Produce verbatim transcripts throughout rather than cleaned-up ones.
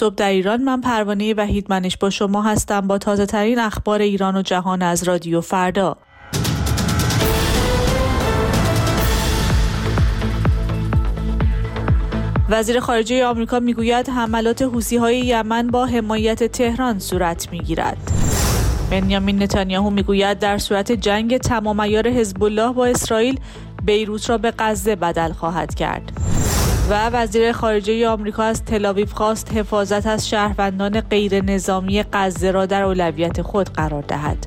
صبح در ایران. من پروانه وحیدمنش با شما هستم با تازه ترین اخبار ایران و جهان از رادیو فردا. وزیر خارجه آمریکا میگوید حملات حوثی‌های یمن با حمایت تهران صورت میگیرد. بنیامین نتانیاهو میگوید در صورت جنگ تمام عیار حزب الله با اسرائیل، بیروت را به غزه بدل خواهد کرد. و وزیر خارجه آمریکا از تل‌آویو خواست حفاظت از شهروندان غیر نظامی غزه را در اولویت خود قرار دهد.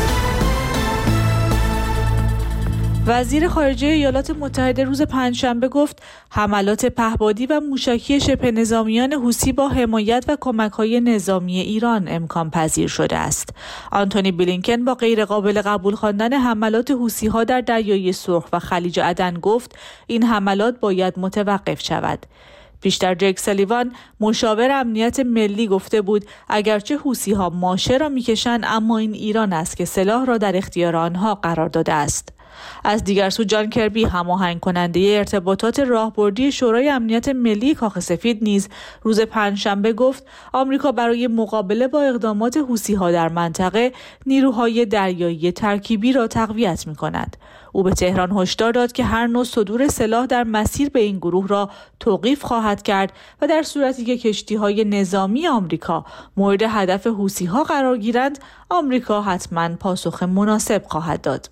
وزیر خارجه ایالات متحده روز پنجشنبه گفت حملات پهپادی و موشکی شبه نظامیان حوثی با حمایت و کمک‌های نظامی ایران امکان پذیر شده است. آنتونی بلینکن با غیرقابل قبول خواندن حملات حوثی‌ها در دریای سرخ و خلیج عدن گفت این حملات باید متوقف شود. پیشتر جک سالیوان مشاور امنیت ملی گفته بود اگرچه حوثی‌ها ماشه را می‌کشند اما این ایران است که سلاح را در اختیار آنها قرار داده است. از دیگر سو جان کربی هماهنگ کننده ارتباطات راهبردی شورای امنیت ملی کاخ سفید نیز روز پنجشنبه گفت آمریکا برای مقابله با اقدامات حوثی‌ها در منطقه نیروهای دریایی ترکیبی را تقویت می‌کند. او به تهران هشدار داد که هر نوع صدور سلاح در مسیر به این گروه را توقیف خواهد کرد و در صورتی که کشتی‌های نظامی آمریکا مورد هدف حوثی‌ها قرار گیرند آمریکا حتماً پاسخ مناسب خواهد داد.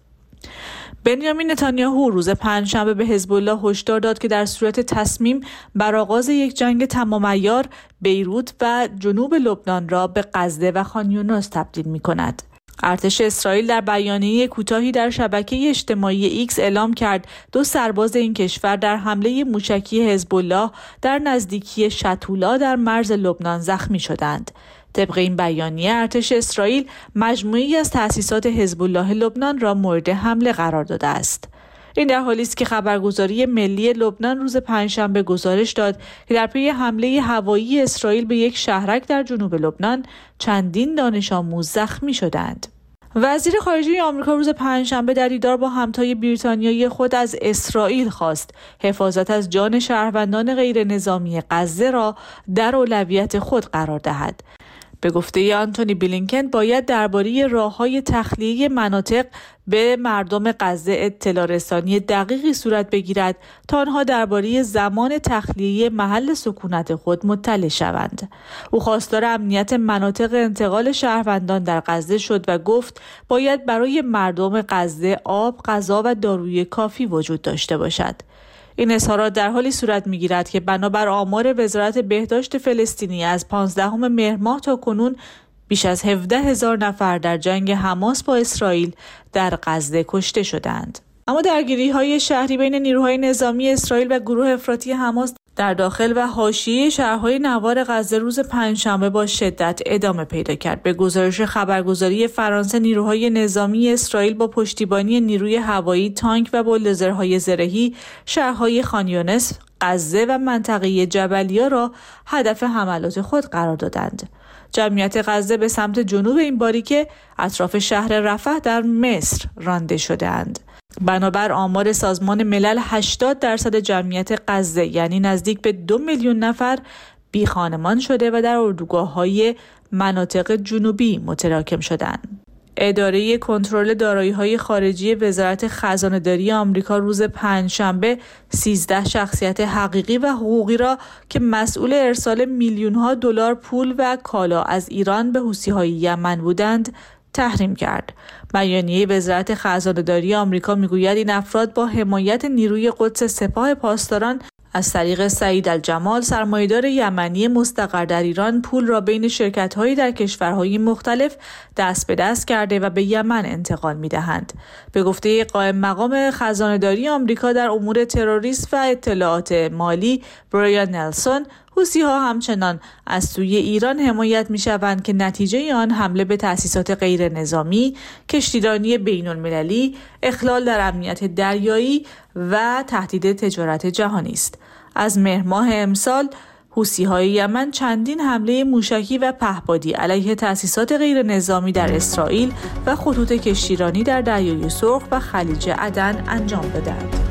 بنیامین نتانیاهو روز پنجشنبه به حزب الله هشدار داد که در صورت تصمیم بر آغاز یک جنگ تمام عیار بیروت و جنوب لبنان را به غزه و خان یونس تبدیل می‌کند. ارتش اسرائیل در بیانیه کوتاهی در شبکه اجتماعی ایکس اعلام کرد دو سرباز این کشور در حمله موشکی حزب الله در نزدیکی شتولا در مرز لبنان زخمی شدند. طبق این بیانیه ارتش اسرائیل مجموعه‌ای از تأسیسات حزب الله لبنان را مورد حمله قرار داده است. این در حالی است که خبرگزاری ملی لبنان روز پنجشنبه گزارش داد که در پی حمله هوایی اسرائیل به یک شهرک در جنوب لبنان چندین دانش آموز زخمی شدند. وزیر خارجه آمریکا روز پنجشنبه در دیدار با همتای بریتانیایی خود از اسرائیل خواست حفاظت از جان شهروندان غیر نظامی غزه را در اولویت خود قرار دهد. به گفته آنتونی بلینکن باید درباره راه‌های تخلیه مناطق به مردم غزه اطلاع رسانی دقیقی صورت بگیرد تا آنها درباره زمان تخلیه محل سکونت خود مطلع شوند. او خواستار امنیت مناطق انتقال شهروندان در غزه شد و گفت باید برای مردم غزه آب، غذا و داروی کافی وجود داشته باشد. این اظهارات در حالی صورت می‌گیرد که بنابر آمار وزارت بهداشت فلسطینی از پانزدهم مهر ماه تا کنون بیش از هفده هزار نفر در جنگ حماس با اسرائیل در غزه کشته شدند. اما درگیری‌های شهری بین نیروهای نظامی اسرائیل و گروه افراطی حماس در داخل و حاشیه شهرهای نوار غزه روز پنجشنبه با شدت ادامه پیدا کرد. به گزارش خبرگزاری فرانسه نیروهای نظامی اسرائیل با پشتیبانی نیروی هوایی، تانک و بولدوزرهای زرهی شهرهای خان یونس، غزه و منطقه جبلیه را هدف حملات خود قرار دادند. جمعیت غزه به سمت جنوب این باریکه اطراف شهر رفح در مصر رانده شده‌اند. بنابر آمار سازمان ملل هشتاد درصد جمعیت غزه یعنی نزدیک به دو میلیون نفر بی خانمان شده و در اردوگاه‌های مناطق جنوبی متراکم شدند. اداره کنترل دارایی‌های خارجی وزارت خزانه‌داری آمریکا روز پنجشنبه سیزده شخصیت حقیقی و حقوقی را که مسئول ارسال میلیون‌ها دلار پول و کالا از ایران به حوثی‌های یمن بودند تحریم کرد. بیانیه وزارت خزانه‌داری آمریکا میگوید این افراد با حمایت نیروی قدس سپاه پاسداران از طریق سعید الجمال سرمایه‌دار یمنی مستقر در ایران پول را بین شرکت‌هایی در کشورهای مختلف دست به دست کرده و به یمن انتقال می‌دهند. به گفته قائم مقام خزانه‌داری آمریکا در امور تروریسم و اطلاعات مالی برایان نلسون، حوثی‌ها همچنان از سوی ایران حمایت می‌شوند که نتیجه آن حمله به تأسیسات غیر نظامی، کشتیرانی بین‌المللی، اخلال در امنیت دریایی و تهدید تجارت جهانی است. از مهر ماه امسال حوثی‌های یمن چندین حمله موشکی و پهپادی علیه تأسیسات غیر نظامی در اسرائیل و خطوط کشتیرانی در دریای سرخ و خلیج عدن انجام دادند.